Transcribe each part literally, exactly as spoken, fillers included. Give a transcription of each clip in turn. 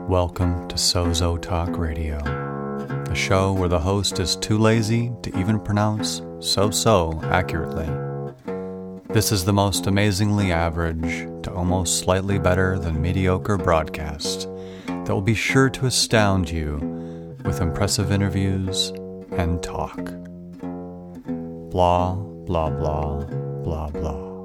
Welcome to Sozo Talk Radio, a show where the host is too lazy to even pronounce so-so accurately. This is the most amazingly average to almost slightly better than mediocre broadcast that will be sure to astound you with impressive interviews and talk. Blah, blah, blah, blah, blah.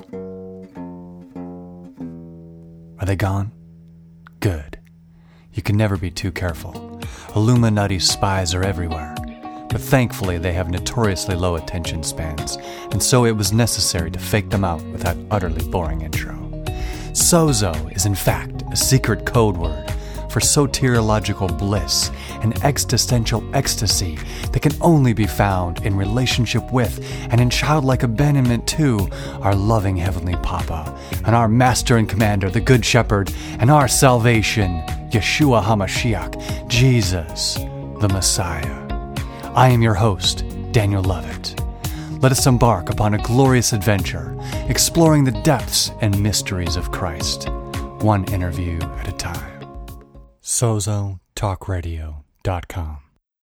Are they gone? Good. You can never be too careful. Illuminati spies are everywhere. But thankfully they have notoriously low attention spans, and so it was necessary to fake them out with that utterly boring intro. Sozo is in fact a secret code word for soteriological bliss and existential ecstasy that can only be found in relationship with and in childlike abandonment to our loving Heavenly Papa and our Master and Commander, the Good Shepherd, and our salvation, Yeshua HaMashiach, Jesus, the Messiah. I am your host, Daniel Lovett. Let us embark upon a glorious adventure, exploring the depths and mysteries of Christ, one interview at a time. Sozo Talk Radio dot com.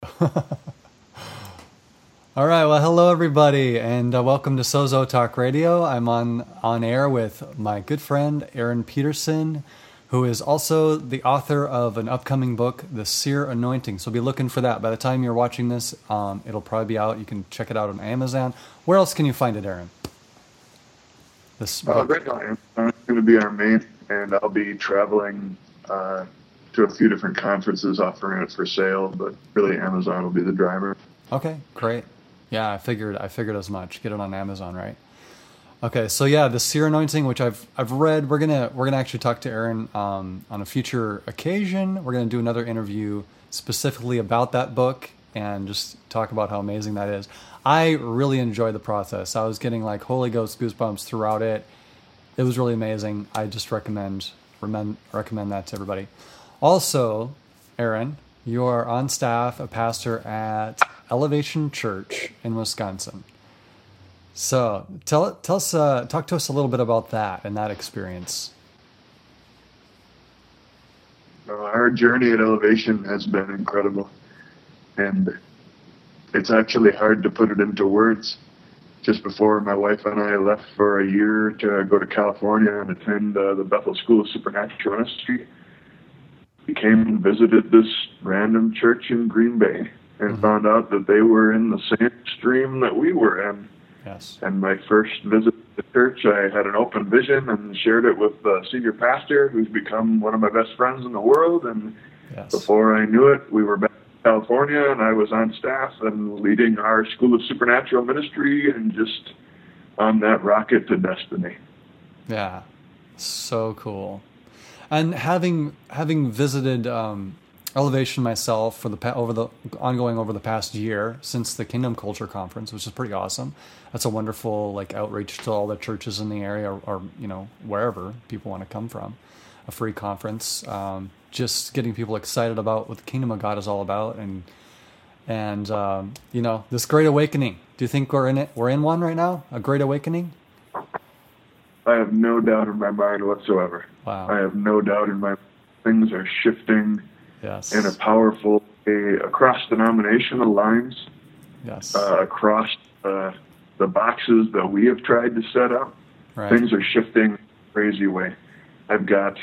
All right, well, hello everybody, and uh, welcome to Sozo Talk Radio. I'm on, on air with my good friend, Aaron Peterson, who is also the author of an upcoming book, The Seer Anointing. So be looking for that. By the time you're watching this, um, it'll probably be out. You can check it out on Amazon. Where else can you find it, Aaron? This uh, right now, Amazon is going to be our main, and I'll be traveling uh, to a few different conferences offering it for sale, but really Amazon will be the driver. Okay, great. Yeah, I figured I figured as much. Get it on Amazon, right? Okay, so yeah, the Seer Anointing, which I've I've read. We're gonna we're gonna actually talk to Aaron um, on a future occasion. We're gonna do another interview specifically about that book and just talk about how amazing that is. I really enjoyed the process. I was getting like Holy Ghost goosebumps throughout it. It was really amazing. I just recommend recommend recommend that to everybody. Also, Aaron, you are on staff, a pastor at Elevation Church in Wisconsin. So tell tell us uh, talk to us a little bit about that and that experience. Uh, our journey at Elevation has been incredible, and it's actually hard to put it into words. Just before my wife and I left for a year to go to California and attend uh, the Bethel School of Supernatural Ministry, we came and visited this random church in Green Bay and mm-hmm. found out that they were in the same stream that we were in. Yes. And my first visit to the church, I had an open vision and shared it with the senior pastor, who's become one of my best friends in the world. And yes. Before I knew it, we were back in California, and I was on staff and leading our School of Supernatural Ministry and just on that rocket to destiny. Yeah, so cool. And having having visited um, Elevation myself for the over the ongoing over the past year since the Kingdom Culture Conference, which is pretty awesome. That's a wonderful like outreach to all the churches in the area, or, or you know wherever people want to come from. A free conference, um, just getting people excited about what the Kingdom of God is all about, and and um, you know this great awakening. Do you think we're in it? We're in one right now, a great awakening. I have no doubt in my mind whatsoever. Wow. I have no doubt in my things are shifting. Yes. In a powerful way across denominational lines, yes. uh, across uh, the boxes that we have tried to set up, right. Things are shifting in a crazy way. I've got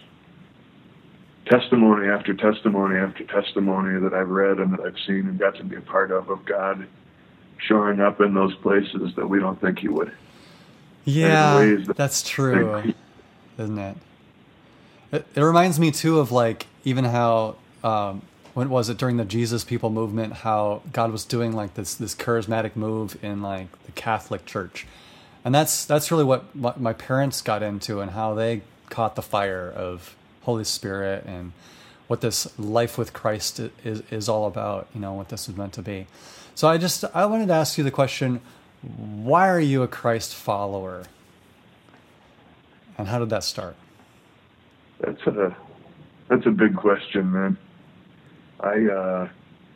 testimony after testimony after testimony that I've read and that I've seen and got to be a part of, of God showing up in those places that we don't think He would. Yeah, that that's true, isn't it? it? It reminds me, too, of like, even how, um, when was it during the Jesus People movement, how God was doing like this this charismatic move in like the Catholic Church. And that's that's really what, what my parents got into, and how they caught the fire of Holy Spirit and what this life with Christ is is all about, you know, what this is meant to be. So I just, I wanted to ask you the question, why are you a Christ follower? And how did that start? That's a that's a big question, man. I uh,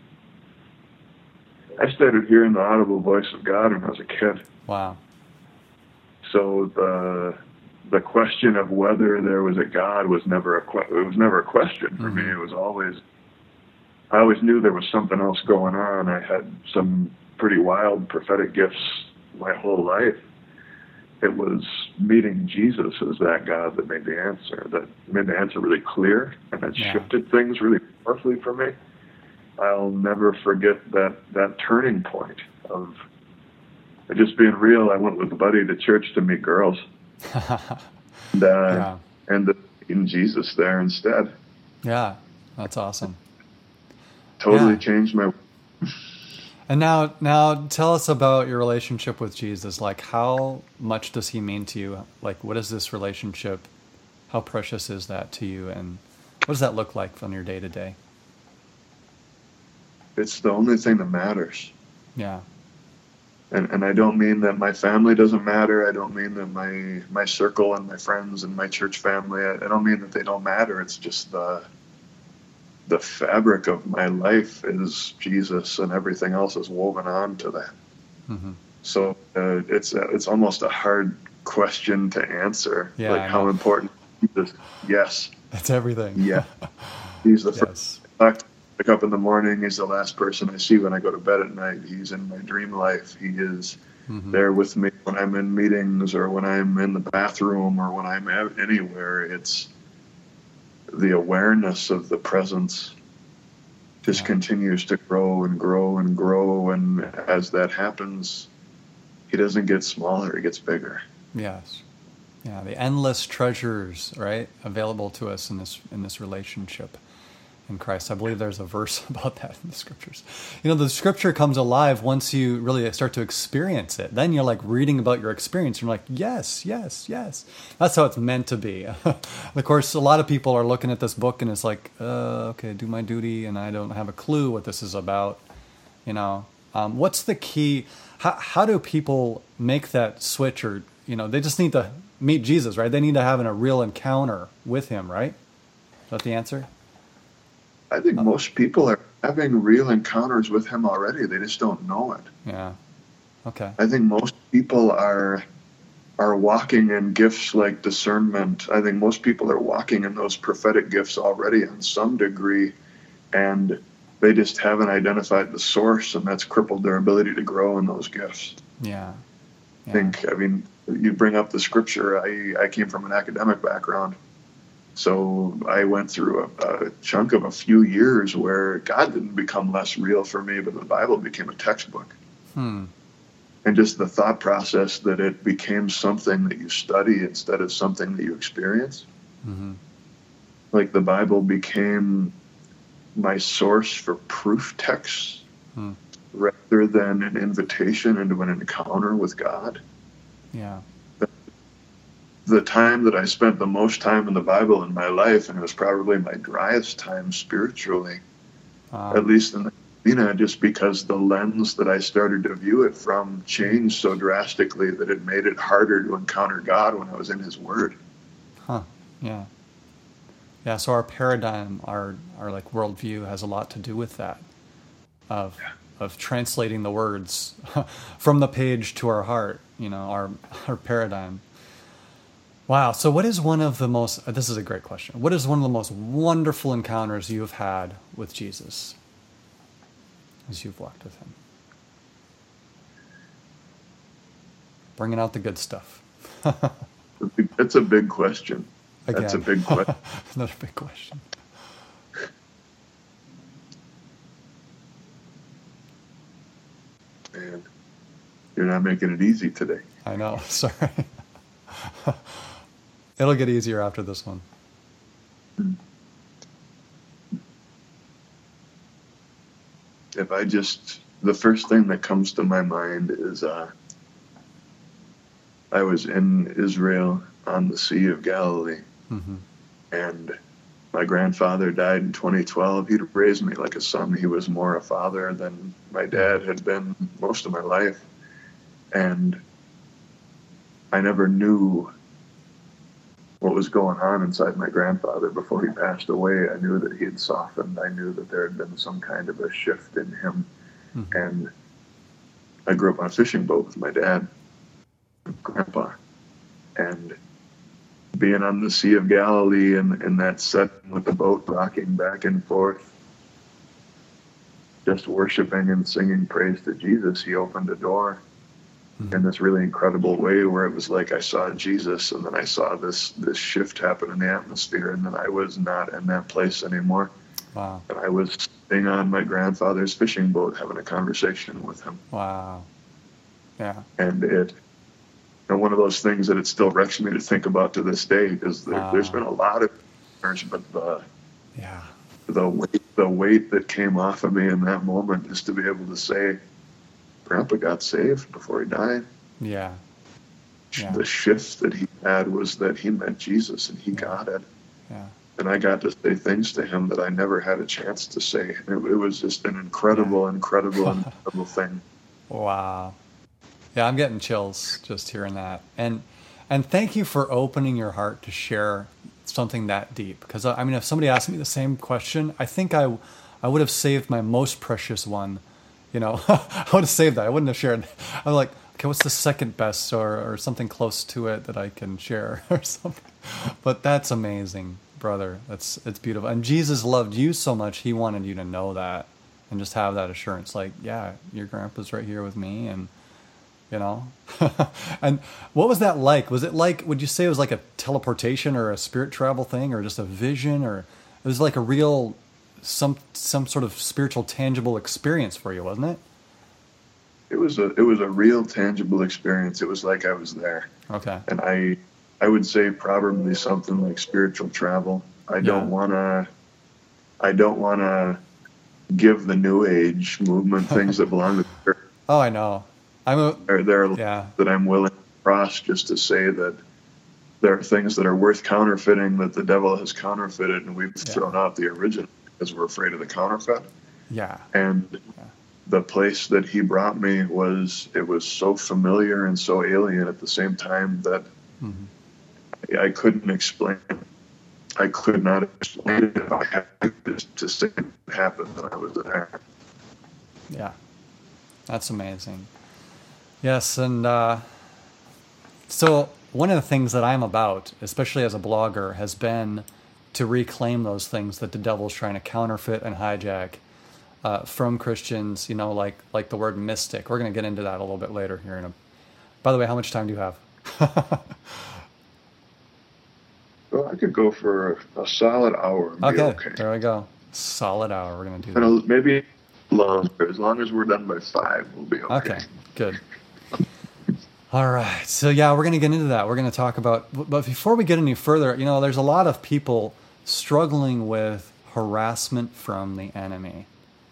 I started hearing the audible voice of God when I was a kid. Wow. So the the question of whether there was a God was never a que- it was never a question for mm-hmm. me. It was always, I always knew there was something else going on. I had some pretty wild prophetic gifts my whole life. It was meeting Jesus as that God that made the answer, that made the answer really clear, and it yeah. shifted things really powerfully for me. I'll never forget that, that turning point of just being real. I went with a buddy to church to meet girls, and, uh, yeah. and meeting Jesus there instead. Yeah, that's awesome. Totally yeah. changed my. And now, now tell us about your relationship with Jesus. Like, how much does he mean to you? Like, what is this relationship? How precious is that to you? And what does that look like on your day to day? It's the only thing that matters. Yeah. And and I don't mean that my family doesn't matter. I don't mean that my my circle and my friends and my church family, I, I don't mean that they don't matter. It's just the the fabric of my life is Jesus, and everything else is woven on to that. Mm-hmm. So uh, it's uh, it's almost a hard question to answer. Yeah, like how important Jesus? Yes. That's everything. Yeah. He's the yes. first. I wake up in the morning. He's the last person I see when I go to bed at night. He's in my dream life. He is mm-hmm. there with me when I'm in meetings or when I'm in the bathroom or when I'm anywhere. It's the awareness of the presence just yeah. continues to grow and grow and grow. And as that happens, he doesn't get smaller, he gets bigger. Yes. Yeah. The endless treasures, right, available to us in this, in this relationship in Christ. I believe there's a verse about that in the scriptures. You know, the scripture comes alive once you really start to experience it. Then you're like reading about your experience. And you're like, yes, yes, yes. That's how it's meant to be. Of course, a lot of people are looking at this book and it's like, uh, okay, do my duty. And I don't have a clue what this is about. You know, um, what's the key? How, how do people make that switch? Or, you know, they just need to meet Jesus, right? They need to have a real encounter with him, right? Is that the answer? I think most people are having real encounters with him already. They just don't know it. Yeah. Okay. I think most people are are walking in gifts like discernment. I think most people are walking in those prophetic gifts already in some degree, and they just haven't identified the source, and that's crippled their ability to grow in those gifts. Yeah. yeah. I think, I mean, you bring up the scripture. I, I came from an academic background. So I went through a, a chunk of a few years where God didn't become less real for me, but the Bible became a textbook. Hmm. And just the thought process that it became something that you study instead of something that you experience. Mm-hmm. Like the Bible became my source for proof texts hmm. rather than an invitation into an encounter with God. Yeah. The time that I spent the most time in the Bible in my life, and it was probably my driest time spiritually, um, at least in the, you know, just because the lens that I started to view it from changed so drastically that it made it harder to encounter God when I was in his word. Huh. Yeah. Yeah. So our paradigm, our, our like worldview has a lot to do with that, of, yeah. of translating the words from the page to our heart, you know, our, our paradigm. Wow. So what is one of the most, this is a great question. What is one of the most wonderful encounters you've had with Jesus as you've walked with him? Bringing out the good stuff. That's a big question. Again. That's a big question. Another big question. Man, you're not making it easy today. I know. Sorry. It'll get easier after this one. If I just, the first thing that comes to my mind is uh, I was in Israel on the Sea of Galilee, mm-hmm. and my grandfather died in twenty twelve. He'd raised me like a son. He was more a father than my dad had been most of my life. And I never knew what was going on inside my grandfather before he passed away. I knew that he had softened. I knew that there had been some kind of a shift in him. Mm-hmm. And I grew up on a fishing boat with my dad and grandpa. And being on the Sea of Galilee and, and that setting with the boat rocking back and forth, just worshiping and singing praise to Jesus, he opened a door mm-hmm. in this really incredible way where it was like I saw Jesus, and then I saw this this shift happen in the atmosphere, and then I was not in that place anymore. Wow. And I was sitting on my grandfather's fishing boat having a conversation with him. Wow. Yeah. And it, you know, one of those things that it still wrecks me to think about to this day, because there, wow. there's been a lot of years, but the yeah. the weight, the weight that came off of me in that moment, just to be able to say, Grandpa got saved before he died. Yeah. yeah. The shift that he had was that he met Jesus and he yeah. got it. Yeah. And I got to say things to him that I never had a chance to say. It, it was just an incredible, yeah. incredible, incredible thing. Wow. Yeah, I'm getting chills just hearing that. And and thank you for opening your heart to share something that deep. Because, I mean, if somebody asked me the same question, I think I, I would have saved my most precious one. You know, I would have saved that. I wouldn't have shared. I'm like, okay, what's the second best or, or something close to it that I can share or something. But that's amazing. Brother, that's it's beautiful. And Jesus loved you so much, he wanted you to know that and just have that assurance, like, yeah, your grandpa's right here with me, and you know. And what was that like? Was it like, would you say it was like a teleportation or a spirit travel thing, or just a vision, or it was like a real some some sort of spiritual tangible experience for you, wasn't it? It was a it was a real tangible experience. It was like I was there. Okay. And I I would say probably something like spiritual travel. I Yeah. don't want to, I don't want to give the New Age movement things that belong to the church. Oh, I know. I'm a, There, there are yeah. that I'm willing to cross just to say that there are things that are worth counterfeiting that the devil has counterfeited, and we've Yeah. thrown out the original because we're afraid of the counterfeit. Yeah. And Yeah. the place that he brought me was, it was so familiar and so alien at the same time that Mm-hmm. I couldn't explain it. I could not explain it if I had to, to say it happened when I was there. Yeah. That's amazing. Yes, and uh, so one of the things that I'm about, especially as a blogger, has been to reclaim those things that the devil's trying to counterfeit and hijack uh, from Christians, you know, like like the word mystic. We're going to get into that a little bit later here. In a, by the way, how much time do you have? Well, I could go for a, a solid hour. And Okay, be okay. There we go. Solid hour. We're going to do And that. a- maybe longer. As long as we're done by five, we'll be okay. Okay, good. All right. So, yeah, we're going to get into that. We're going to talk about, but before we get any further, you know, there's a lot of people struggling with harassment from the enemy.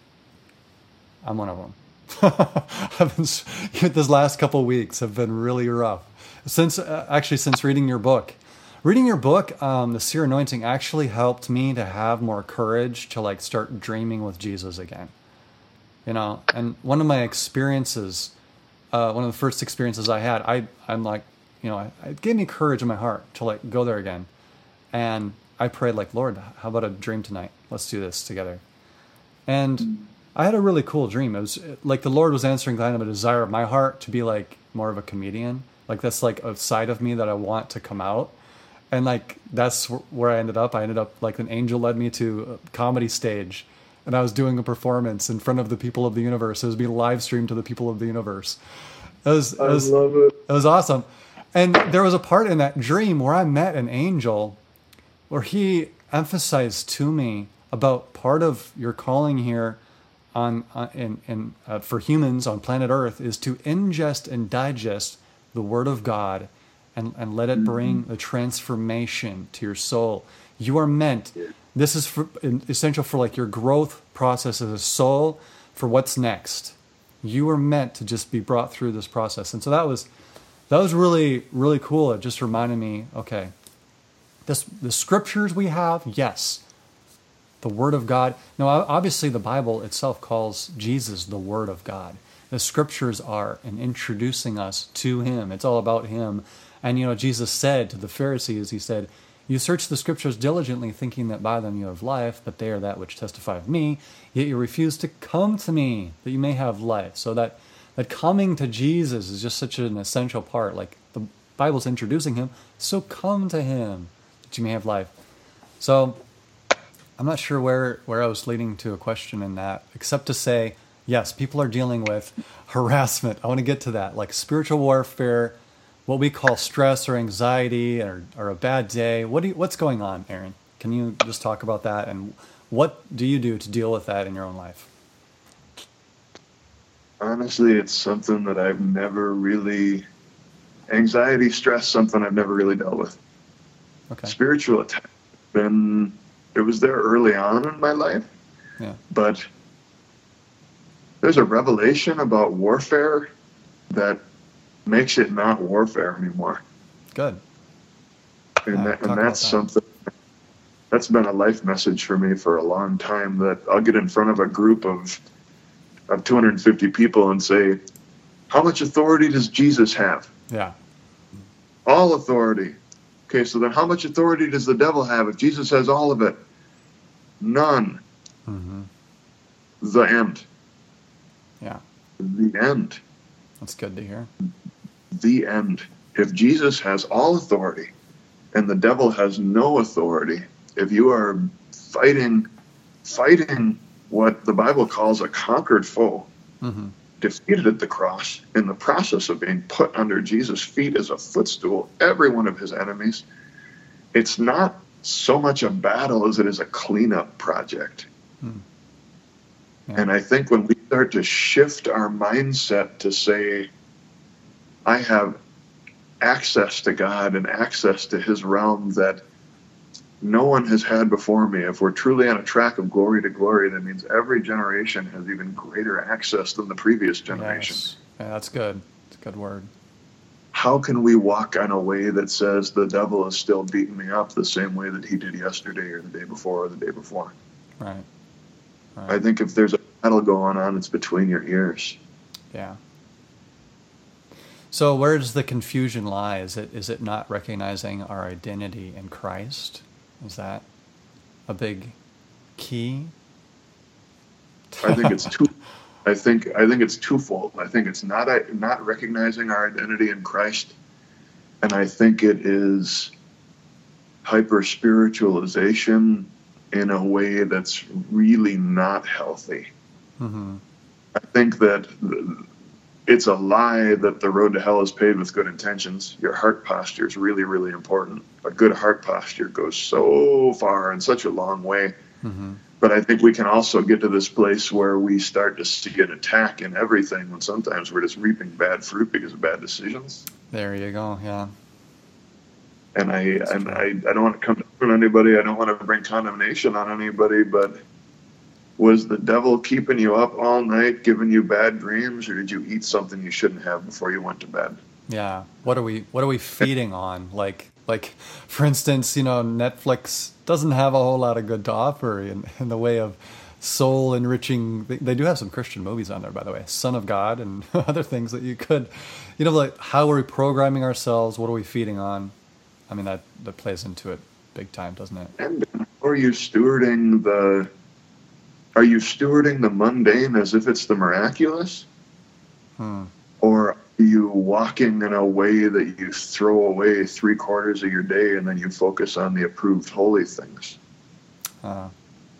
I'm one of them. I've been, this last couple of weeks have been really rough. Since, uh, actually, since reading your book. Reading your book, um, The Seer Anointing, actually helped me to have more courage to, like, start dreaming with Jesus again. You know, and one of my experiences, uh, one of the first experiences I had, I, I'm like, you know, it gave me courage in my heart to, like, go there again. And I prayed, like, Lord, how about a dream tonight? Let's do this together. And I had a really cool dream. It was like the Lord was answering kind of a desire of my heart to be, like, more of a comedian. Like, that's, like, a side of me that I want to come out. And, like, that's where I ended up. I ended up, like, an angel led me to a comedy stage. And I was doing a performance in front of the people of the universe. It was being live streamed to the people of the universe. It was, it was, I love it. It was awesome. And there was a part in that dream where I met an angel where he emphasized to me about part of your calling here on, on in, in, uh, for humans on planet Earth is to ingest and digest the Word of God and, and let it bring the transformation to your soul. You are meant, this is for, essential for, like, your growth process as a soul for what's next. You are meant to just be brought through this process. And so that was that was really, really cool. It just reminded me, okay, this the scriptures we have, yes. The Word of God. Now, obviously, the Bible itself calls Jesus the Word of God. The scriptures are in introducing us to Him. It's all about Him. And, you know, Jesus said to the Pharisees, He said, you search the scriptures diligently, thinking that by them you have life, but they are that which testify of me. Yet you refuse to come to me, that you may have life. So that, that coming to Jesus is just such an essential part. Like, the, Bible's introducing him, so come to him that you may have life. So I'm not sure where, where I was leading to a question in that, except to say, yes, people are dealing with harassment. I want to get to that, like spiritual warfare, what we call stress or anxiety or, or a bad day. What do you, what's going on, Aaron? Can you just talk about that? And what do you do to deal with that in your own life? Honestly, it's something that I've never really, anxiety, stress, something I've never really dealt with. Okay. Spiritual attack, been, it was there early on in my life, Yeah. but there's a revelation about warfare that makes it not warfare anymore. Good. And, Yeah, that, talk and about that's that. something that's been a life message for me for a long time, that I'll get in front of a group of of two hundred fifty people and say, how much authority does Jesus have? Yeah. All authority. Okay, so then how much authority does the devil have if Jesus has all of it? None. Mm-hmm. The end. Yeah. The end. That's good to hear. The end. If Jesus has all authority and the devil has no authority, if you are fighting, fighting what the Bible calls a conquered foe, Mm-hmm. defeated at the cross, in the process of being put under Jesus' feet as a footstool, every one of his enemies, it's not so much a battle as it is a cleanup project. Mm. Yeah. And I think when we start to shift our mindset to say, I have access to God and access to his realm that no one has had before me. If we're truly on a track of glory to glory, that means every generation has even greater access than the previous generation. Yes. Yeah, that's good. It's a good word. How can we walk on a way that says the devil is still beating me up the same way that he did yesterday or the day before or the day before? Right. Right. I think if there's a battle going on, it's between your ears. Yeah. So where does the confusion lie? Is it is it not recognizing our identity in Christ? Is that a big key? I think it's two. I think I think it's twofold. I think it's not not recognizing our identity in Christ, and I think it is hyper spiritualization in a way that's really not healthy. Mm-hmm. I think that it's a lie that the road to hell is paved with good intentions. Your heart posture is really, really important. A good heart posture goes so far and such a long way. Mm-hmm. But I think we can also get to this place where we start to see an attack in everything when sometimes we're just reaping bad fruit because of bad decisions. There you go. Yeah. And I and I, I don't want to come down on anybody. I don't want to bring condemnation on anybody, but was the devil keeping you up all night, giving you bad dreams, or did you eat something you shouldn't have before you went to bed? Yeah. What are we what are we feeding on? Like like for instance, you know, Netflix doesn't have a whole lot of good to offer in, in the way of soul enriching. They, they do have some Christian movies on there, by the way, Son of God and other things that you could, you know, like how are we programming ourselves? What are we feeding on? I mean, that, that plays into it big time, doesn't it? And are you stewarding the are you stewarding the mundane as if it's the miraculous? Hmm. Or are you walking in a way that you throw away three quarters of your day and then you focus on the approved holy things? Uh,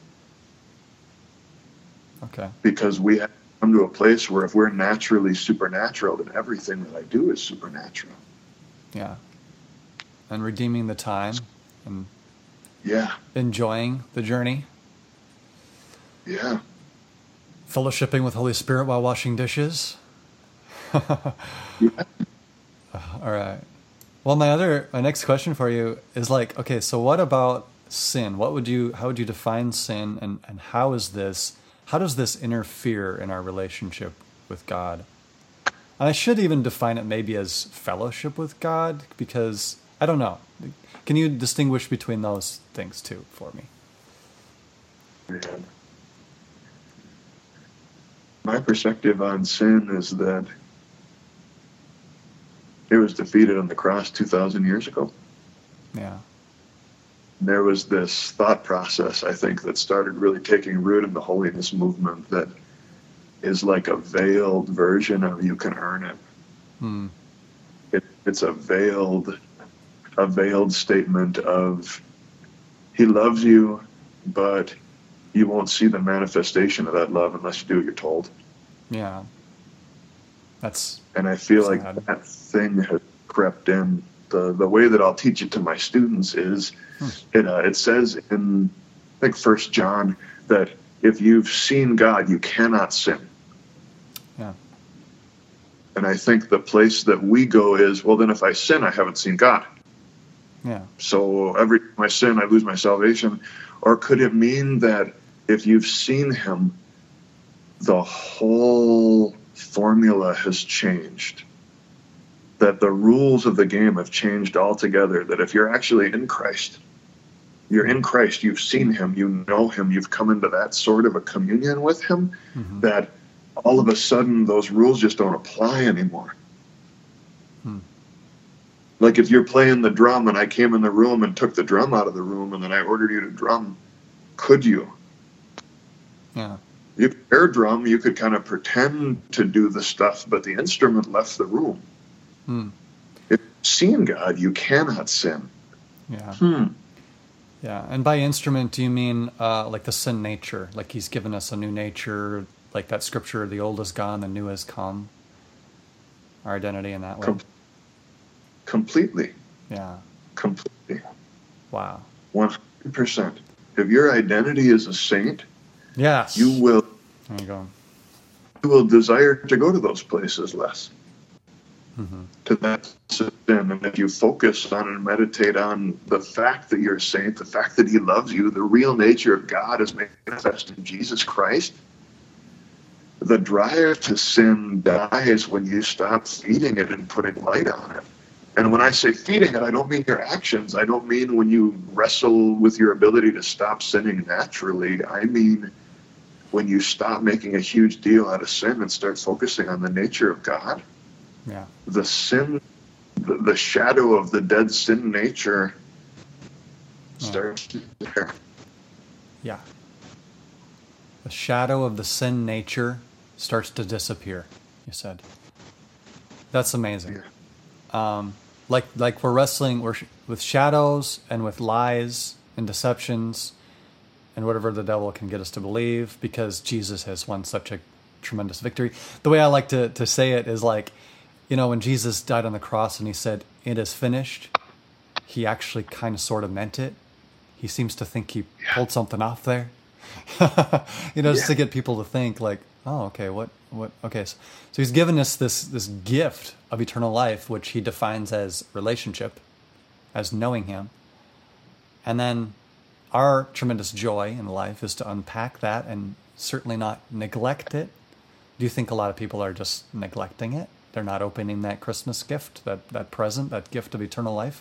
okay. Because we have come to a place where if we're naturally supernatural, then everything that I do is supernatural. Yeah. And redeeming the time and Yeah. enjoying the journey. Yeah. Fellowshipping with Holy Spirit while washing dishes. Yeah. All right. Well, my other, my next question for you is like, okay, so what about sin? What would you, how would you define sin, and, and how is this, how does this interfere in our relationship with God? And I should even define it maybe as fellowship with God, because I don't know. Can you distinguish between those things too for me? Yeah. My perspective on sin is that it was defeated on the cross two thousand years ago. Yeah. There was this thought process, I think, that started really taking root in the holiness movement that is like a veiled version of you can earn it. Hmm. It, it's a veiled, a veiled statement of he loves you, but you won't see the manifestation of that love unless you do what you're told. Yeah. That's And I feel sad. like that thing has crept in. The the way that I'll teach it to my students is Hmm. it uh, it says in I think First John that if you've seen God, you cannot sin. Yeah. And I think the place that we go is, well, then if I sin, I haven't seen God. Yeah. So every time I sin, I lose my salvation. Or could it mean that if you've seen him, the whole formula has changed? That the rules of the game have changed altogether? That if you're actually in Christ, you're in Christ, you've seen him, you know him, you've come into that sort of a communion with him, Mm-hmm. that all of a sudden those rules just don't apply anymore. Hmm. Like if you're playing the drum and I came in the room and took the drum out of the room and then I ordered you to drum, could you? Yeah. You could air drum, you could kind of pretend to do the stuff, but the instrument left the room. Hmm. If you've seen God, you cannot sin. Yeah. Hmm. Yeah. And by instrument, do you mean uh, like the sin nature? Like he's given us a new nature, like that scripture, the old is gone, the new has come. Our identity in that way. Com- completely. Yeah. Completely. Wow. one hundred percent. If your identity is a saint, Yes. you will There you go. you will desire to go to those places less. Mm-hmm. To that sin. And if you focus on and meditate on the fact that you're a saint, the fact that he loves you, the real nature of God is manifest in Jesus Christ, the drive to sin dies when you stop feeding it and putting light on it. And when I say feeding it, I don't mean your actions. I don't mean when you wrestle with your ability to stop sinning naturally. I mean when you stop making a huge deal out of sin and start focusing on the nature of God. Yeah. The sin, the, the shadow of the dead sin nature starts to appear. Yeah. The shadow of the sin nature starts to disappear, you said. That's amazing. Yeah. Um, like like we're wrestling we're, with shadows and with lies and deceptions and whatever the devil can get us to believe, because Jesus has won such a tremendous victory. The way I like to, to say it is like, you know, when Jesus died on the cross and he said, "It is finished," he actually kind of sort of meant it. He seems to think he Yeah. pulled something off there. You know, just Yeah. to get people to think like, oh, okay, what, what, okay. So, so he's given us this, this gift of eternal life, which he defines as relationship, as knowing him. And then our tremendous joy in life is to unpack that and certainly not neglect it. Do you think a lot of people are just neglecting it? They're not opening that Christmas gift, that, that present, that gift of eternal life?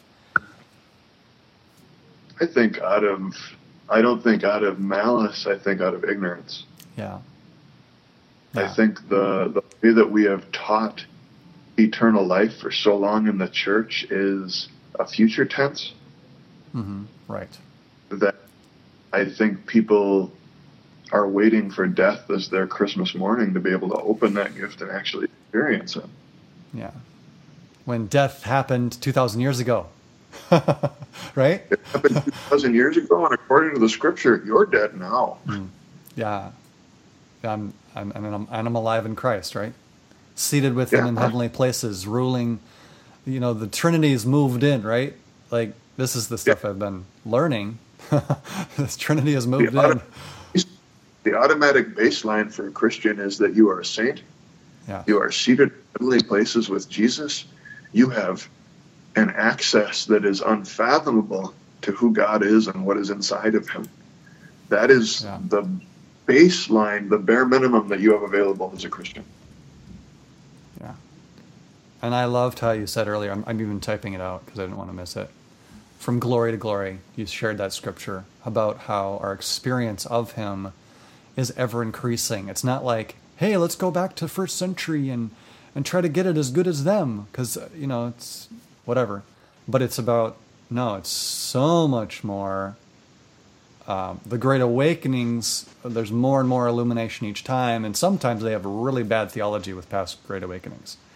I think out of, I don't think out of malice, I think out of ignorance. Yeah. I Yeah. think the, the way that we have taught eternal life for so long in the church is a future tense. Mm-hmm. Right. That I think people are waiting for death as their Christmas morning to be able to open that gift and actually experience it. Yeah. When death happened two thousand years ago. Right? It happened two thousand years ago, and according to the scripture, you're dead now. Mm. Yeah. I'm, I'm, and I'm, and I'm alive in Christ, right? Seated with him Yeah. in heavenly places, ruling. You know, the Trinity's moved in, right? Like, this is the stuff Yeah. I've been learning. This Trinity has moved The, in. auto- the automatic baseline for a Christian is that you are a saint. Yeah. You are seated in heavenly places with Jesus. You have an access that is unfathomable to who God is and what is inside of him. That is Yeah. the baseline, the bare minimum that you have available as a Christian. Yeah. And I loved how you said earlier, I'm, I'm even typing it out because I didn't want to miss it. From glory to glory, you shared that scripture about how our experience of him is ever increasing. It's not like, hey, let's go back to first century and, and try to get it as good as them because, you know, it's whatever. But it's about, no, it's so much more. Um, the Great Awakenings, there's more and more illumination each time, and sometimes they have really bad theology with past Great Awakenings.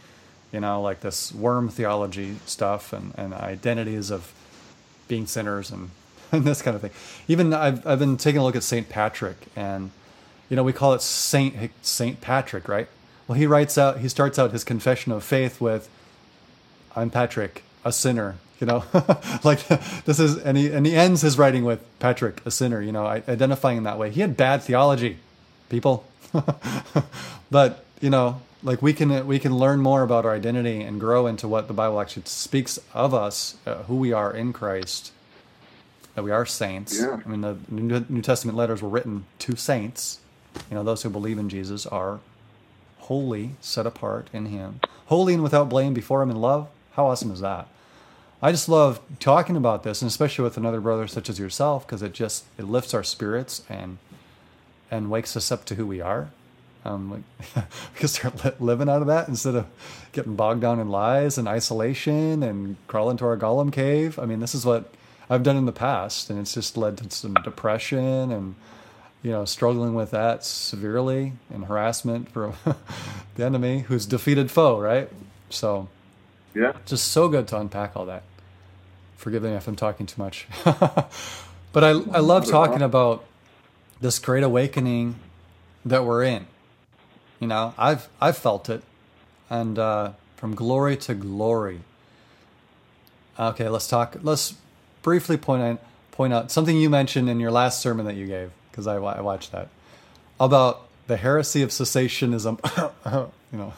you know, like this worm theology stuff and, and identities of being sinners and, and this kind of thing. Even I've I've been taking a look at Saint Patrick, and you know, we call it Saint Saint Patrick, right? Well, he writes out, he starts out his confession of faith with, "I'm Patrick, a sinner." You know, like this is, and he and he ends his writing with Patrick, a sinner. You know, identifying in that way. He had bad theology, people, but you know, like we can we can learn more about our identity and grow into what the Bible actually speaks of us, uh, who we are in Christ, that we are saints. Yeah. I mean, the New Testament letters were written to saints. You know, those who believe in Jesus are holy, set apart in Him, holy and without blame before Him in love. How awesome is that? I just love talking about this, and especially with another brother such as yourself, because it just it lifts our spirits and and wakes us up to who we are. Um, like, we can start li- living out of that instead of getting bogged down in lies and isolation and crawl into our Gollum cave. I mean, this is what I've done in the past, and it's just led to some depression and, you know, struggling with that severely and harassment from the enemy, who's defeated foe, right? So, yeah, just so good to unpack all that. Forgive me if I'm talking too much. But I I love talking about this great awakening that we're in. You know, I've I've felt it, and uh, from glory to glory. Okay, let's talk. Let's briefly point out point out something you mentioned in your last sermon that you gave, because I, I watched that, about the heresy of cessationism. You know,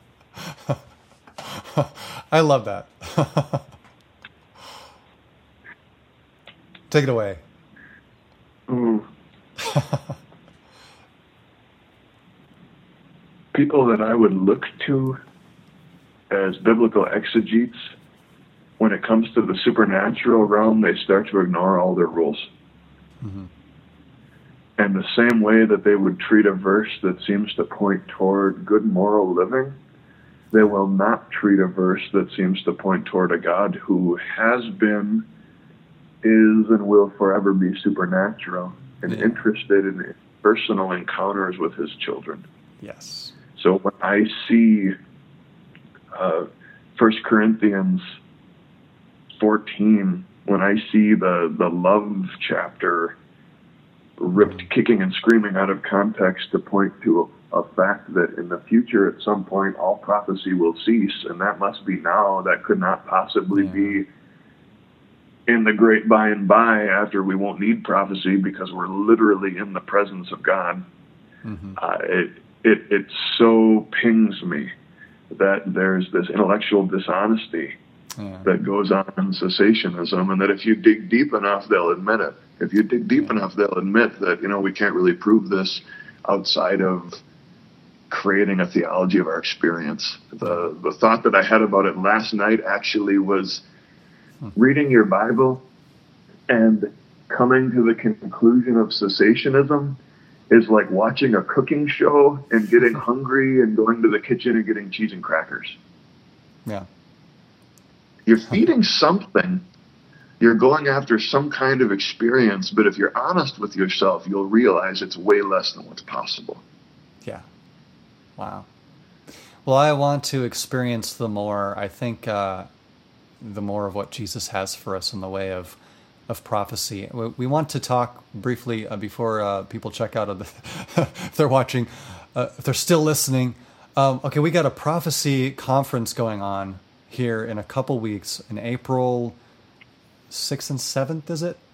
I love that. Take it away. Ooh. People that I would look to as biblical exegetes, when it comes to the supernatural realm, they start to ignore all their rules. Mm-hmm. And the same way that they would treat a verse that seems to point toward good moral living, they will not treat a verse that seems to point toward a God who has been, is, and will forever be supernatural and yeah. interested in personal encounters with His children. Yes. So when I see uh, First Corinthians fourteen, when I see the, the love chapter ripped kicking and screaming out of context to point to a, a fact that in the future at some point all prophecy will cease, and that must be now, that could not possibly yeah. be in the great by and by after we won't need prophecy because we're literally in the presence of God. Mm-hmm. Uh, it, it, it so pings me that there's this intellectual dishonesty yeah. that goes on in cessationism, and that if you dig deep enough, they'll admit it. If you dig deep yeah. enough, they'll admit that, you know, we can't really prove this outside of creating a theology of our experience. The, the thought that I had about it last night actually was reading your Bible and coming to the conclusion of cessationism is like watching a cooking show and getting hungry and going to the kitchen and getting cheese and crackers. Yeah. You're feeding something. You're going after some kind of experience, but if you're honest with yourself, you'll realize it's way less than what's possible. Yeah. Wow. Well, I want to experience the more, I think, uh, the more of what Jesus has for us in the way of of prophecy. We, we want to talk briefly uh, before uh, people check out of the if they're watching, uh, if they're still listening. Um, okay, we got a prophecy conference going on here in a couple weeks in April sixth and seventh, is it?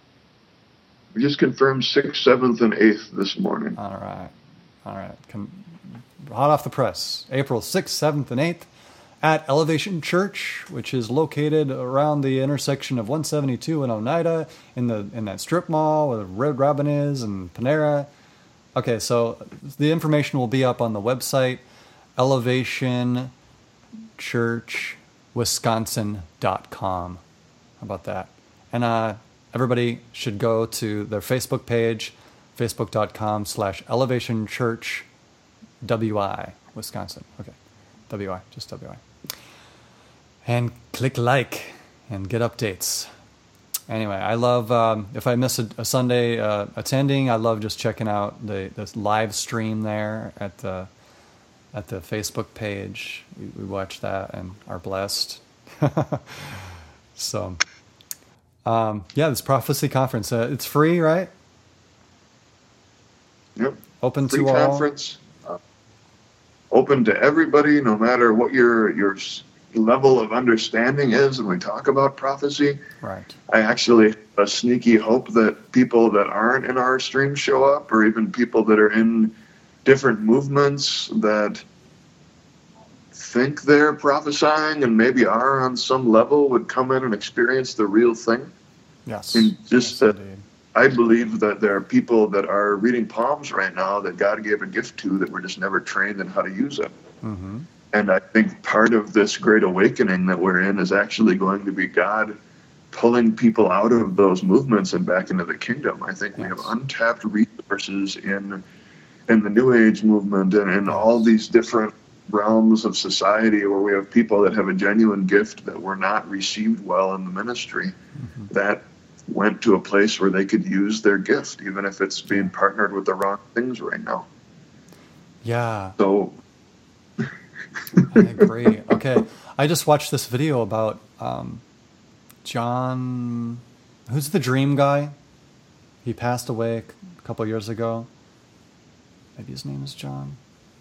We just confirmed sixth, seventh, and eighth this morning. All right. All right. Come, hot off the press. April sixth, seventh, and eighth. At Elevation Church, which is located around the intersection of one seventy-two and Oneida in the in that strip mall where the Red Robin is and Panera. Okay, so the information will be up on the website, elevation church wisconsin dot com. How about that? And uh, everybody should go to their Facebook page, facebook.com slash elevation church WI, Wisconsin. Okay, W I, just W I. And click like and get updates. Anyway, I love, um, if I miss a, a Sunday uh, attending, I love just checking out the, the live stream there at the at the Facebook page. We, we watch that and are blessed. So, um, yeah, this prophecy conference, uh, it's free, right? Yep. Open Free to all. conference. Uh, open to everybody, no matter what your your level of understanding is. When we talk about prophecy, Right. I actually have a sneaky hope that people that aren't in our stream show up, or even people that are in different movements that think they're prophesying and maybe are on some level would come in and experience the real thing. Yes. And just Yes, that indeed. I believe that there are people that are reading palms right now that God gave a gift to that we're just never trained in how to use it. Mm-hmm. And I think part of this great awakening that we're in is actually going to be God pulling people out of those movements and back into the kingdom. I think we have Yes. untapped resources in in the New Age movement and in all these different realms of society where we have people that have a genuine gift that were not received well in the ministry, Mm-hmm. that went to a place where they could use their gift, even if it's being partnered with the wrong things right now. Yeah, So I agree. Okay, I just watched this video about um, John, who's the dream guy? He passed away a couple years ago. Maybe his name is John.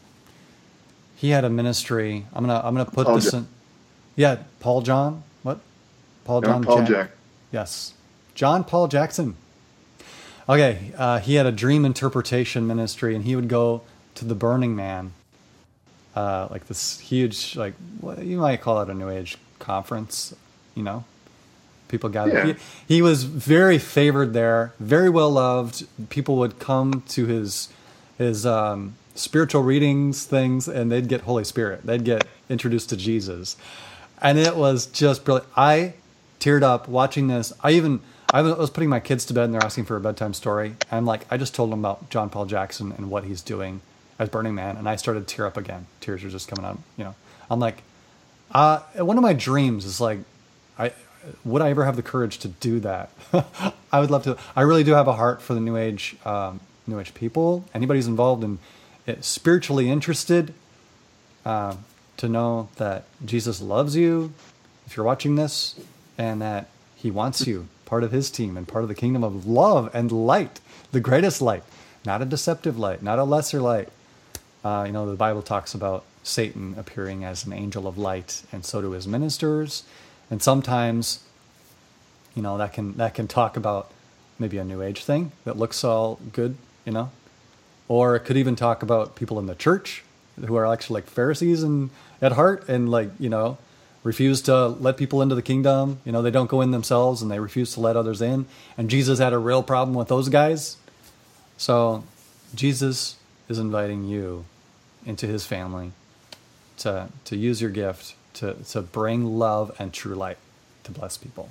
He had a ministry. I'm gonna I'm gonna put Paul this Jack. in. Yeah, Paul John. What? Paul yeah, John. Paul Jack- Jack. Yes, John Paul Jackson. Okay, uh, he had a dream interpretation ministry, and he would go to the Burning Man, uh, like this huge, like what you might call it a New Age conference. You know, people gathered. Yeah. He, he was very favored there, very well loved. People would come to his his um, spiritual readings things, and they'd get Holy Spirit. They'd get introduced to Jesus, and it was just brilliant. I teared up watching this. I even I was putting my kids to bed, and they're asking for a bedtime story. And I'm like, I just told them about John Paul Jackson and what he's doing as Burning Man, and I started to tear up again. Tears were just coming out. You know, I'm like, uh, one of my dreams is like, I would I ever have the courage to do that? I would love to. I really do have a heart for the New Age, um, New Age people. Anybody who's involved in it, spiritually interested, uh, to know that Jesus loves you, if you're watching this, and that he wants you part of his team and part of the kingdom of love and light, the greatest light, not a deceptive light, not a lesser light. Uh, you know, the Bible talks about Satan appearing as an angel of light, and so do his ministers. And sometimes, you know, that can that can talk about maybe a New Age thing that looks all good, you know, or it could even talk about people in the church who are actually like Pharisees and at heart, and like, you know, refuse to let people into the kingdom. You know, they don't go in themselves, and they refuse to let others in. And Jesus had a real problem with those guys. So Jesus is inviting you into his family to to use your gift to, to bring love and true light to bless people.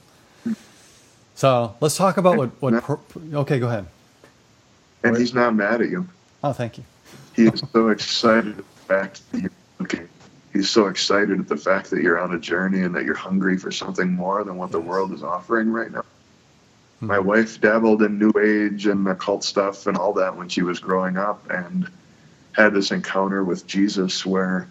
So let's talk about what, what pro, okay, go ahead. And he's not mad at you. Oh, thank you. He is so excited at the fact that you're looking. He's so excited at the fact that you're on a journey and that you're hungry for something more than what the world is offering right now. Mm-hmm. My wife dabbled in New Age and occult stuff and all that when she was growing up, and had this encounter with Jesus where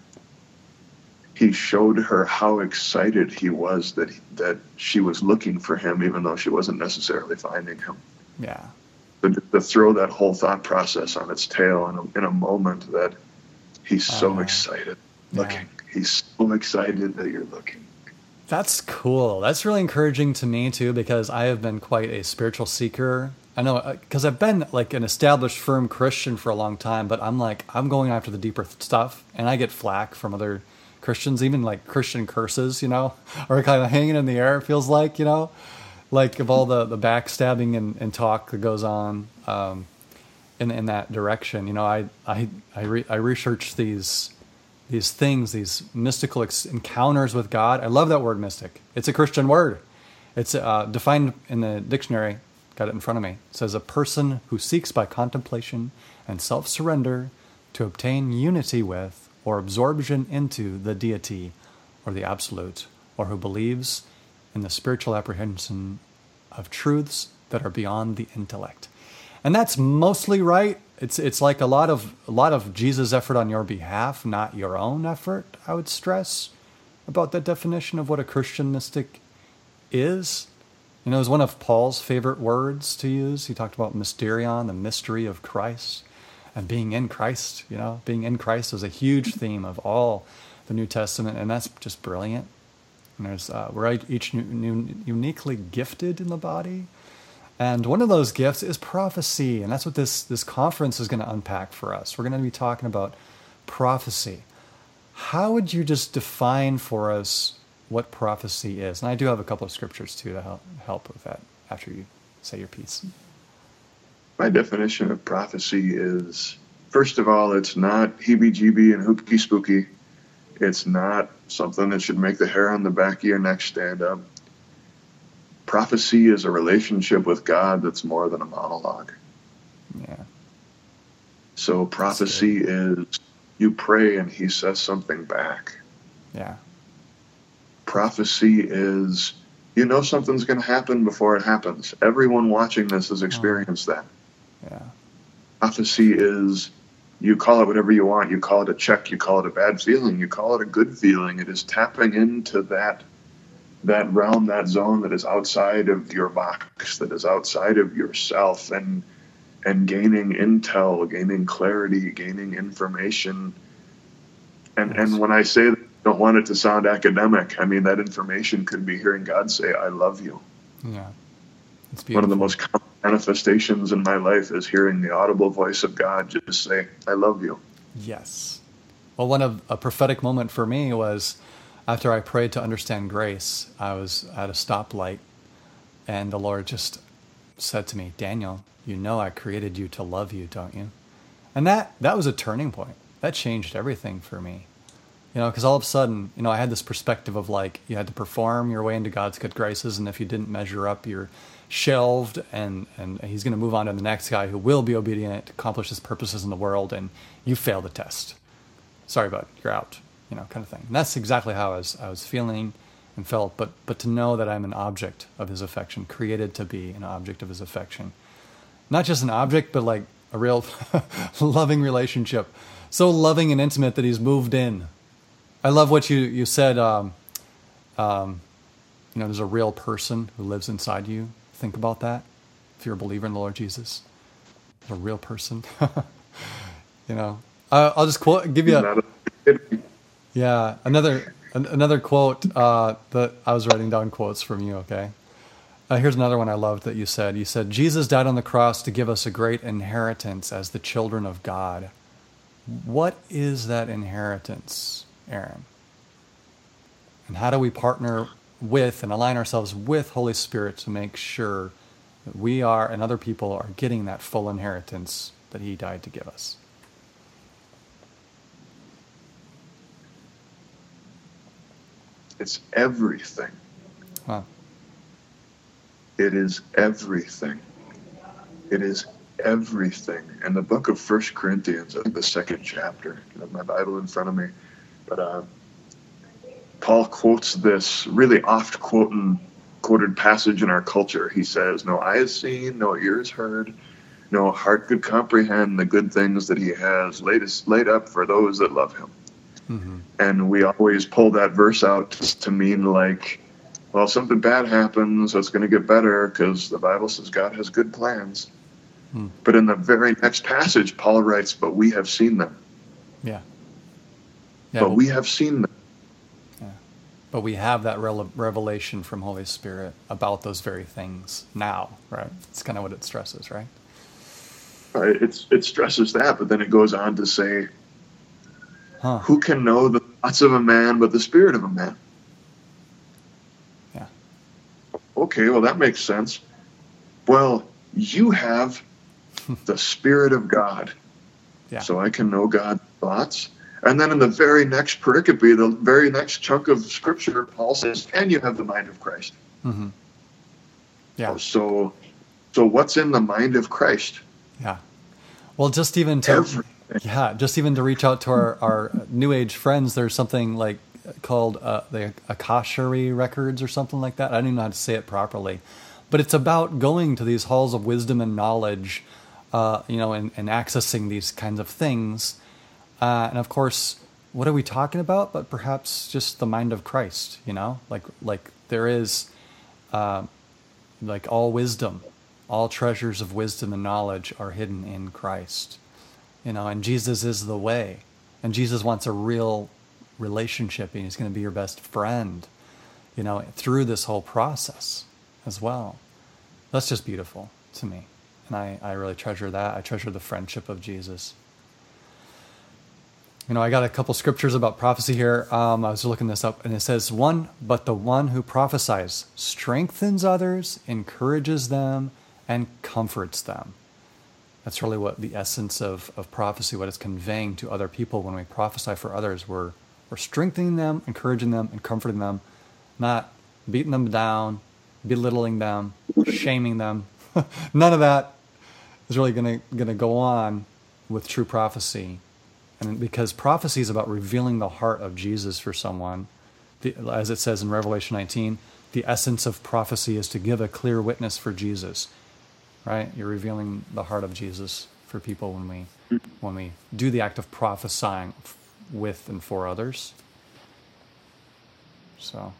he showed her how excited he was that he, that she was looking for him, even though she wasn't necessarily finding him. Yeah. But to throw that whole thought process on its tail in a, in a moment that he's so uh, excited looking. Yeah. He's so excited that you're looking. That's cool. That's really encouraging to me too, because I have been quite a spiritual seeker. I know, because I've been like an established, firm Christian for a long time, but I'm like, I'm going after the deeper stuff, and I get flack from other Christians, even like Christian curses, you know, are kind of hanging in the air, it feels like, you know, like of all the, the backstabbing and, and talk that goes on um, in in that direction. You know, I I I, re- I research these these things, these mystical ex- encounters with God. I love that word mystic. It's a Christian word. It's uh, defined in the dictionary. Got it in front of me. It says a person who seeks by contemplation and self-surrender to obtain unity with or absorption into the deity or the absolute, or who believes in the spiritual apprehension of truths that are beyond the intellect. And that's mostly right. it's it's like a lot of a lot of Jesus' effort on your behalf, not your own effort. I would stress about that definition of what a Christian mystic is. You know, it was one of Paul's favorite words to use. He talked about mysterion, the mystery of Christ, and being in Christ. You know, being in Christ is a huge theme of all the New Testament, and that's just brilliant. And there's uh, we're each new, new, uniquely gifted in the body, and one of those gifts is prophecy, and that's what this this conference is going to unpack for us. We're going to be talking about prophecy. How would you just define for us what prophecy is? And I do have a couple of scriptures too to help help with that after you say your piece. My definition of prophecy is, first of all, it's not heebie-jeebie and hooky-spooky. It's not something that should make the hair on the back of your neck stand up. Prophecy is a relationship with God that's more than a monologue. Yeah. So prophecy is you pray and he says something back. Yeah. Prophecy is you know something's going to happen before it happens. Everyone watching this has experienced oh. that. Yeah. Prophecy is you call it whatever you want. You call it a check. You call it a bad feeling. You call it a good feeling. It is tapping into that that realm, that zone that is outside of your box, that is outside of yourself, and and gaining intel, gaining clarity, gaining information. And and when I say that, I don't want it to sound academic. I mean, that information could be hearing God say, I love you. Yeah. It's beautiful. One of the most common manifestations in my life is hearing the audible voice of God just say, I love you. Yes. Well, one of a prophetic moment for me was after I prayed to understand grace. I was at a stoplight, and the Lord just said to me, Daniel, you know I created you to love you, don't you? And that, that was a turning point. That changed everything for me. You know, because all of a sudden, you know, I had this perspective of like, you had to perform your way into God's good graces, and if you didn't measure up, you're shelved, and, and he's going to move on to the next guy who will be obedient to accomplish his purposes in the world, and you fail the test. Sorry, bud, you're out, you know, kind of thing. And that's exactly how I was, I was feeling and felt, but, but to know that I'm an object of his affection, created to be an object of his affection. Not just an object, but like a real loving relationship. So loving and intimate that he's moved in. I love what you, you said, um, um, you know, there's a real person who lives inside you. Think about that. If you're a believer in the Lord Jesus, there's a real person. You know, uh, I'll just quote, give you a, yeah, another, an, another quote, uh, that I was writing down quotes from you. Okay. Uh, here's another one I loved that you said. You said, Jesus died on the cross to give us a great inheritance as the children of God. What is that inheritance, Aaron? And how do we partner with and align ourselves with Holy Spirit to make sure that we are and other people are getting that full inheritance that he died to give us? It's everything. Huh. It is everything. It is everything. In the book of First Corinthians, I think the second chapter, I have my Bible in front of me, but uh, Paul quotes this really oft quoted, quoted passage in our culture. He says, no eye has seen, no ear has heard, no heart could comprehend the good things that he has laid, laid up for those that love him. Mm-hmm. And we always pull that verse out to mean like, well, something bad happens, so it's going to get better because the Bible says God has good plans. Hmm. But in the very next passage, Paul writes, but we have seen them. Yeah. yeah but well, we have seen them. Yeah. But we have that re- revelation from Holy Spirit about those very things now, right? It's kind of what it stresses, right? Right. It's, it stresses that, but then it goes on to say, huh. Who can know the thoughts of a man but the spirit of a man? Yeah. Okay, well, that makes sense. Well, you have the Spirit of God. Yeah. So I can know God's thoughts. And then in the very next pericope, the very next chunk of Scripture, Paul says, and you have the mind of Christ. Mm-hmm. Yeah. So, so what's in the mind of Christ? Yeah. Well, just even to... Everything. Yeah, just even to reach out to our, our New Age friends, there's something like called uh, the Akashari records or something like that. I don't even know how to say it properly. But it's about going to these halls of wisdom and knowledge uh, you know, and, and accessing these kinds of things. Uh, and of course, what are we talking about? But perhaps just the mind of Christ, you know, like like there is, uh, like all wisdom, all treasures of wisdom and knowledge are hidden in Christ, you know, and Jesus is the way, and Jesus wants a real relationship, and he's going to be your best friend, you know, through this whole process as well. That's just beautiful to me. And I, I really treasure that. I treasure the friendship of Jesus. You know, I got a couple scriptures about prophecy here. Um, I was looking this up, and it says, one, but the one who prophesies strengthens others, encourages them, and comforts them. That's really what the essence of, of prophecy, what it's conveying to other people. When we prophesy for others, we're, we're strengthening them, encouraging them, and comforting them, not beating them down, belittling them, shaming them. None of that is really going to going to go on with true prophecy. And because prophecy is about revealing the heart of Jesus for someone, the, as it says in Revelation nineteen, the essence of prophecy is to give a clear witness for Jesus. Right? You're revealing the heart of Jesus for people when we when we do the act of prophesying with and for others. So.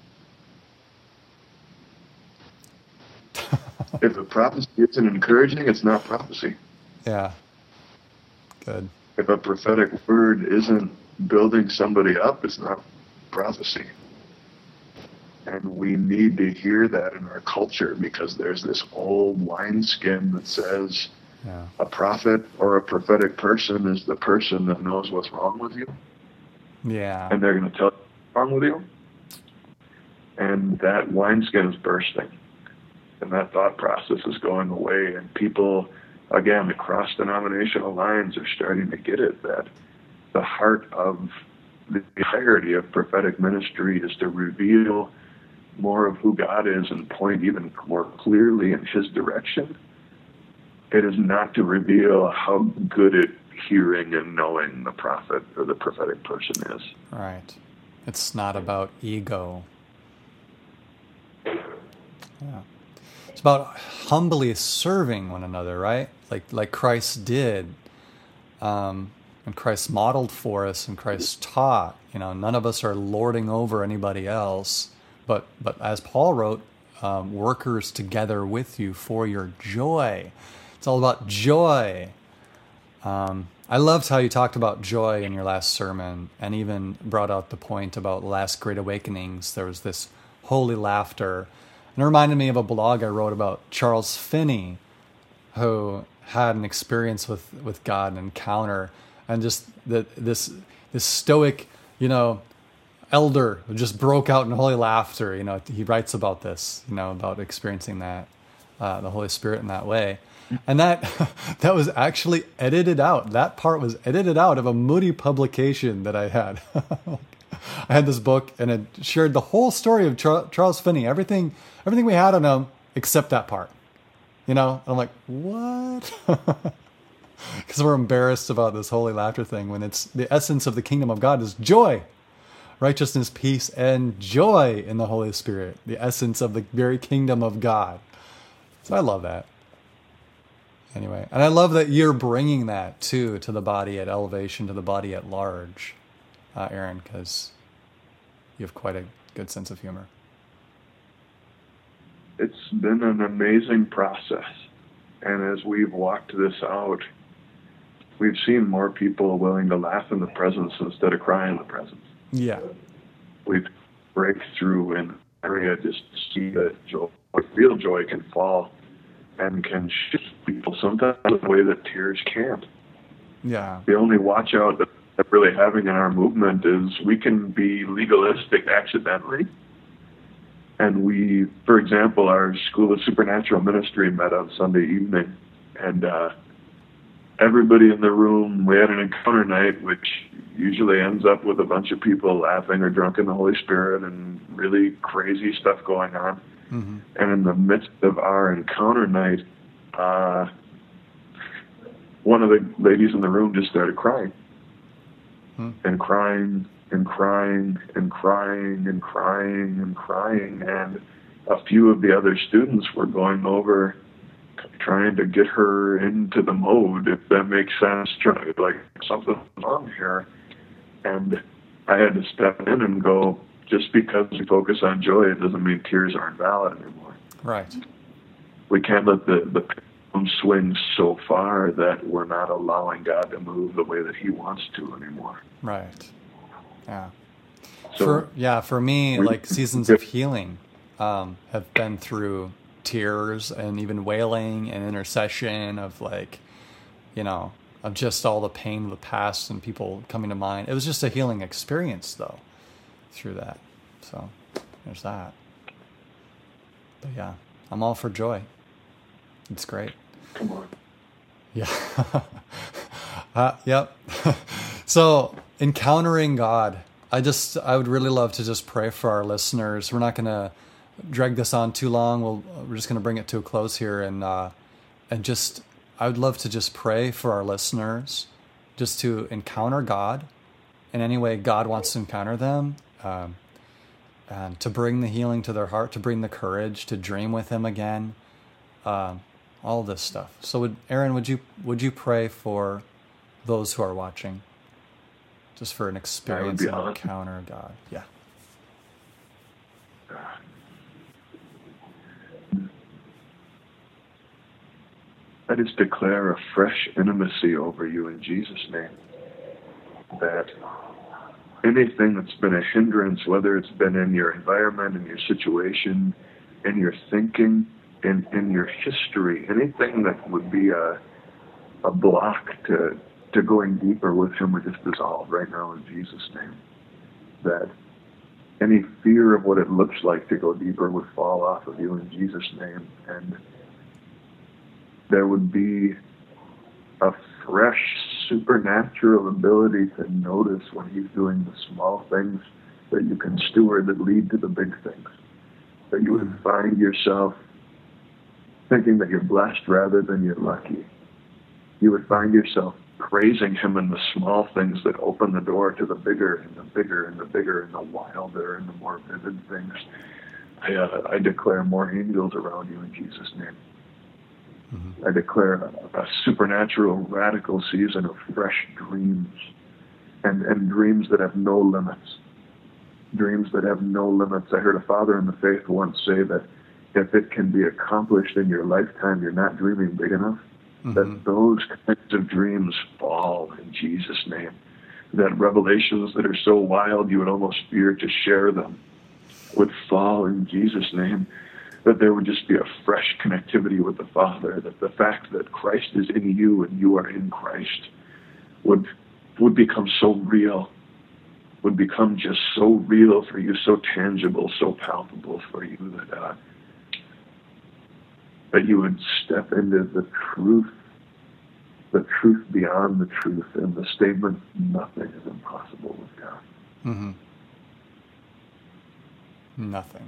If a prophecy isn't encouraging, it's not prophecy. Yeah. Good. If a prophetic word isn't building somebody up, it's not prophecy. And we need to hear that in our culture, because there's this old wineskin that says yeah. a prophet or a prophetic person is the person that knows what's wrong with you. Yeah. And they're going to tell you what's wrong with you. And that wineskin is bursting. And that thought process is going away. And people, again, across denominational lines are starting to get it, that the heart of the entirety of prophetic ministry is to reveal more of who God is and point even more clearly in his direction. It is not to reveal how good at hearing and knowing the prophet or the prophetic person is. Right. It's not about ego. Yeah. It's about humbly serving one another, right? Like like Christ did, um, and Christ modeled for us, and Christ taught. You know, none of us are lording over anybody else, but but as Paul wrote, um, workers together with you for your joy. It's all about joy. Um, I loved how you talked about joy in your last sermon, and even brought out the point about last Great Awakenings. There was this holy laughter. And it reminded me of a blog I wrote about Charles Finney, who had an experience with, with God, an encounter, and just the, this this stoic, you know, elder who just broke out in holy laughter. You know, he writes about this, you know, about experiencing that, uh, the Holy Spirit in that way. And that that was actually edited out. That part was edited out of a Moody publication that I had. I had this book, and it shared the whole story of Char- Charles Finney, everything everything we had on him except that part. You know? And I'm like, what? Because we're embarrassed about this holy laughter thing, when it's the essence of the kingdom of God is joy, righteousness, peace, and joy in the Holy Spirit, the essence of the very kingdom of God. So I love that. Anyway, and I love that you're bringing that, too, to the body at Elevation, to the body at large, uh, Aaron, because you have quite a good sense of humor. It's been an amazing process. And as we've walked this out, we've seen more people willing to laugh in the presence instead of cry in the presence. Yeah. We've break through in an area just to see that joy, real joy can fall and can shift people sometimes in a way that tears can't. Yeah. The only watch out that we're really having in our movement is we can be legalistic accidentally. And we, for example, our School of Supernatural Ministry met on Sunday evening, and uh, everybody in the room, we had an encounter night, which usually ends up with a bunch of people laughing or drunk in the Holy Spirit and really crazy stuff going on. Mm-hmm. And in the midst of our encounter night, uh, one of the ladies in the room just started crying. Hmm. And crying and crying and crying and crying and crying. And a few of the other students were going over trying to get her into the mode, if that makes sense. Trying like something's wrong here, and I had to step in and go. Just because we focus on joy, it doesn't mean tears aren't valid anymore. Right. We can't let the the pendulum swing so far that we're not allowing God to move the way that He wants to anymore. Right. Yeah. So, for yeah, for me, we, like seasons of healing um, have been through tears and even wailing and intercession of like, you know, of just all the pain of the past and people coming to mind. It was just a healing experience, though, through that. So there's that. But yeah, I'm all for joy. It's great. Come on. Yeah. uh, yep. So encountering God. I just, I would really love to just pray for our listeners. We're not going to drag this on too long. We'll, we're just going to bring it to a close here. And, uh, and just, I would love to just pray for our listeners, just to encounter God in any way God wants to encounter them, um, and to bring the healing to their heart, to bring the courage to dream with Him again, um, all this stuff. So, would Aaron, would you would you pray for those who are watching, just for an experience and awesome. encounter God? Yeah. I just declare a fresh intimacy over you in Jesus' name. That anything that's been a hindrance, whether it's been in your environment, in your situation, in your thinking, in, in your history, anything that would be a a block to to going deeper with Him, would just dissolve right now in Jesus' name. That any fear of what it looks like to go deeper would fall off of you in Jesus' name, and there would be a fresh supernatural ability to notice when He's doing the small things that you can steward that lead to the big things. That you would find yourself thinking that you're blessed rather than you're lucky. You would find yourself praising Him in the small things that open the door to the bigger and the bigger and the bigger and the wilder and the more vivid things. I, uh, I declare more angels around you in Jesus' name. Mm-hmm. I declare a, a supernatural, radical season of fresh dreams, and, and dreams that have no limits. Dreams that have no limits. I heard a father in the faith once say that if it can be accomplished in your lifetime, you're not dreaming big enough. Mm-hmm. That those kinds of dreams fall in Jesus' name. That revelations that are so wild you would almost fear to share them would fall in Jesus' name. That there would just be a fresh connectivity with the Father, that the fact that Christ is in you and you are in Christ would would become so real, would become just so real for you, so tangible, so palpable for you that uh, that you would step into the truth, the truth beyond the truth, and the statement, nothing is impossible with God. Mm-hmm. Nothing.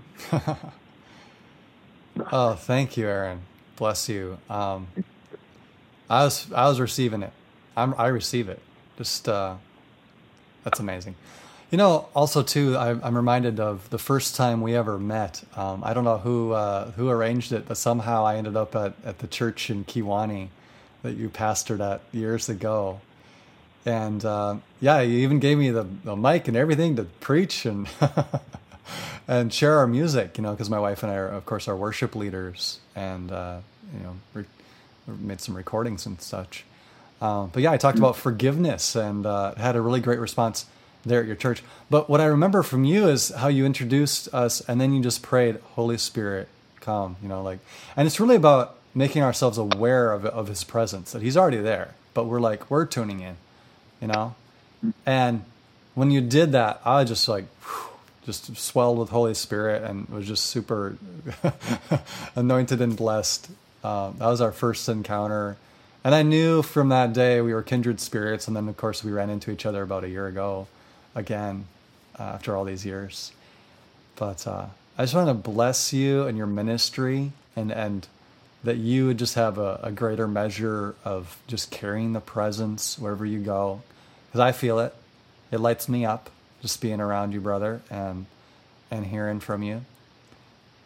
Oh, thank you, Aaron. Bless you. Um, I was I was receiving it. I'm, I receive it. Just uh, that's amazing. You know, also too, I, I'm reminded of the first time we ever met. Um, I don't know who uh, who arranged it, but somehow I ended up at, at the church in Kiwani that you pastored at years ago. And uh, yeah, you even gave me the, the mic and everything to preach and and share our music, you know, because my wife and I are, of course, are worship leaders, and uh, you know, re- made some recordings and such. Um, but yeah, I talked about forgiveness and uh, had a really great response there at your church. But what I remember from you is how you introduced us, and then you just prayed, "Holy Spirit, come," you know, like, and it's really about making ourselves aware of of His presence, that He's already there, but we're like we're tuning in, you know. And when you did that, I was just like. Whew, just swelled with Holy Spirit and was just super anointed and blessed. Um, that was our first encounter. And I knew from that day we were kindred spirits. And then, of course, we ran into each other about a year ago again, uh, after all these years. But uh, I just want to bless you and your ministry, and, and that you would just have a, a greater measure of just carrying the presence wherever you go. Because I feel it. It lights me up. Just being around you, brother, and and hearing from you.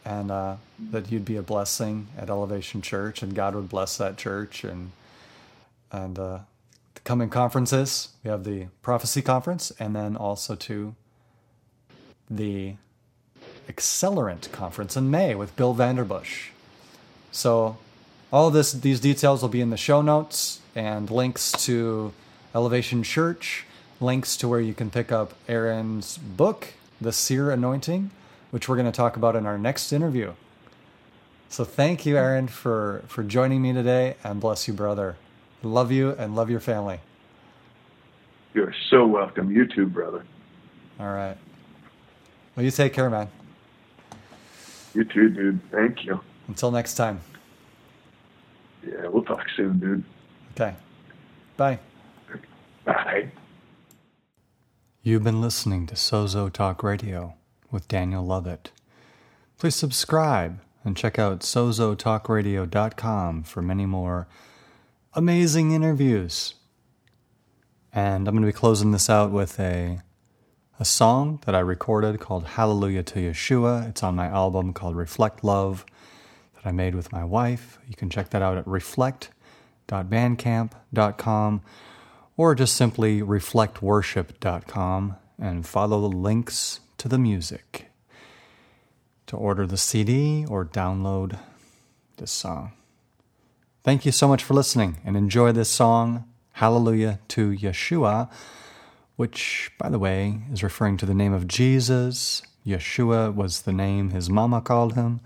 and uh, that you'd be a blessing at Elevation Church, and God would bless that church. And and uh, the coming conferences, we have the Prophecy Conference, and then also to the Accelerant Conference in May with Bill Vanderbush. So all of this, these details will be in the show notes, and links to Elevation Church, links to where you can pick up Aaron's book, The Seer Anointing, which we're going to talk about in our next interview. So thank you, Aaron, for, for joining me today, and bless you, brother. Love you and love your family. You're so welcome. You too, brother. All right. Well, you take care, man. You too, dude. Thank you. Until next time. Yeah, we'll talk soon, dude. Okay. Bye. Bye. You've been listening to Sozo Talk Radio with Daniel Lovett. Please subscribe and check out sozo talk radio dot com for many more amazing interviews. And I'm going to be closing this out with a a song that I recorded called Hallelujah to Yeshua. It's on my album called Reflect Love that I made with my wife. You can check that out at reflect dot bandcamp dot com or just simply reflect worship dot com and follow the links to the music to order the C D or download this song. Thank you so much for listening, and enjoy this song, Hallelujah to Yeshua, which, by the way, is referring to the name of Jesus. Yeshua was the name his mama called him.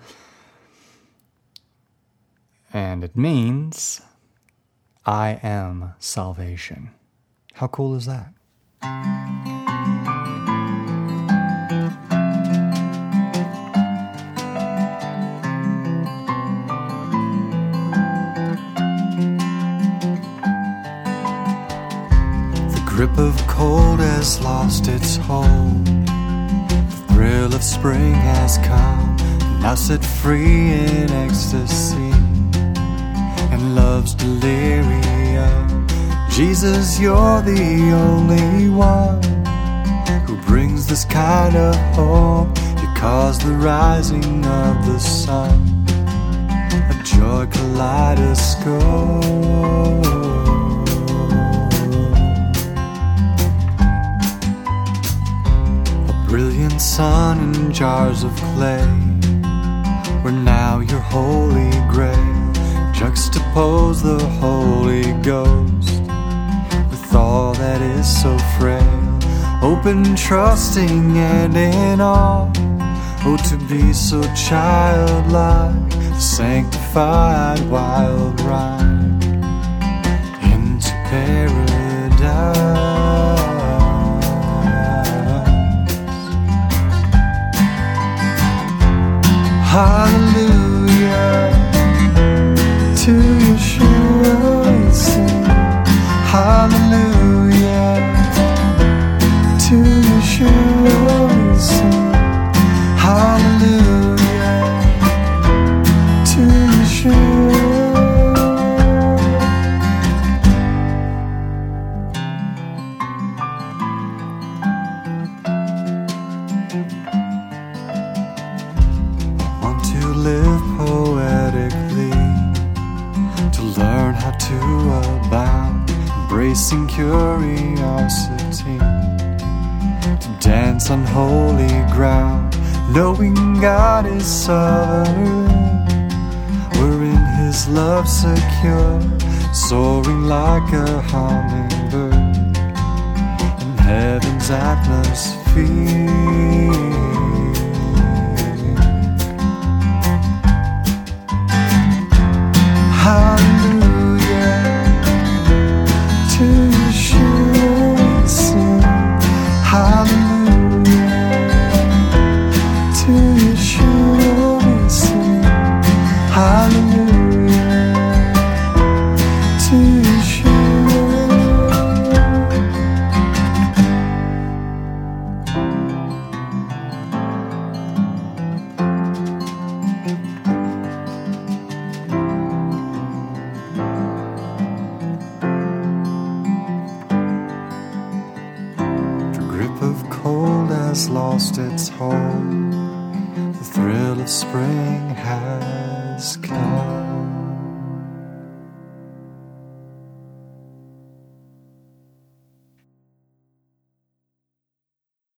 And it means, I am salvation. How cool is that? The grip of cold has lost its hold. The thrill of spring has come, now set free in ecstasy and love's delirium. Jesus, you're the only one who brings this kind of hope. You cause the rising of the sun, a joy kaleidoscope. Brilliant sun in jars of clay, where now your holy grail juxtapose the Holy Ghost with all that is so frail, open, trusting, and in awe. Oh, to be so childlike, sanctified wild ride into paradise. Hallelujah to Yeshua we sing. Hallelujah to Yeshua we sing. Hallelujah to Yeshua. Live poetically, to learn how to abound, embracing curiosity, to dance on holy ground, knowing God is sovereign. We're in His love secure, soaring like a hummingbird in heaven's atmosphere. Hallelujah to Yeshua we sing. Hallelujah to Yeshua we sing. Hallelujah to Yeshua. Lost its hold, the thrill of the spring has come.